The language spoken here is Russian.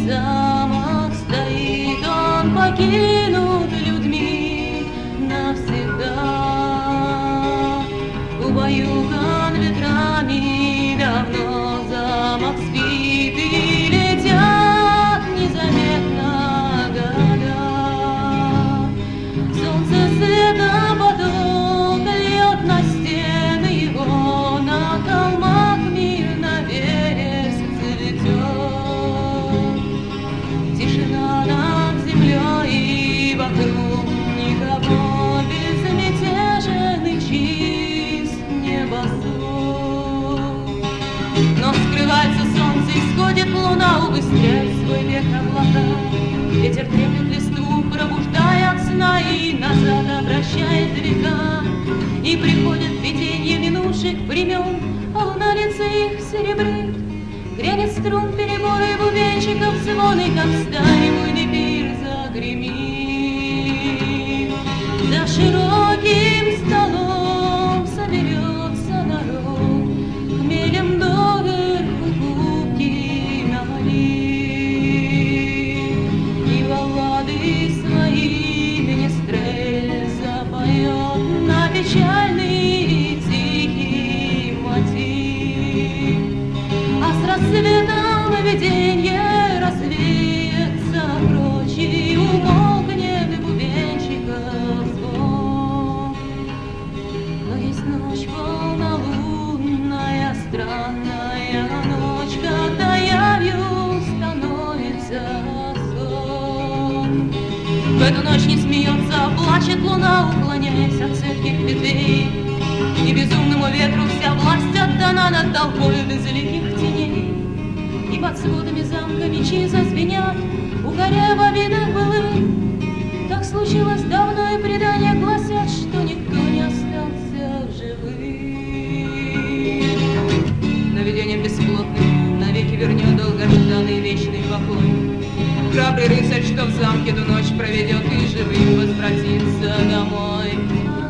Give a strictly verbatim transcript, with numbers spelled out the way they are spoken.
замок стоит, он покинут людьми навсегда. Убаюкан ветрами давно замок спит, и летят незаметно года. Солнце светом поток льет на стены его, на холмах мирно вереск цветет. Тишина над землей и вокруг никого, безмятежен и чист небосвод. Но скрывается солнце, исходит луна, убыстряет свой век облака. Ветер треплет листву, пробуждая от сна и назад обращает века. И приходят видения минувших времен, а луна лица их серебрит. Грянет струн, переборы бубенчиков, звоны, как в стае буйный пир загремит. За широким столом соберется народ, хмелем доверху кубки налит. И баллады свои менестрель запоет на печальный тихий мотив. А с рассветом виденье развеется прочь, и умолкнет бубенчиков звон. Но есть ночь полнолунная, странная ночь, когда явью становится сон. В эту ночь не смеется, а плачет луна, уклоняясь от цепких ветвей. И безумному ветру вся власть отдана над толпою безликих теней. И под сводами замка мечи зазвенят, укоряя в обидах былых. Так случилось давно, и предания гласят, что никто не остался в живых. Но видение бесплотным навеки вернет долгожданный вечный покой. Храбрый рыцарь, что в замке ту ночь проведет, и живым возвратится домой.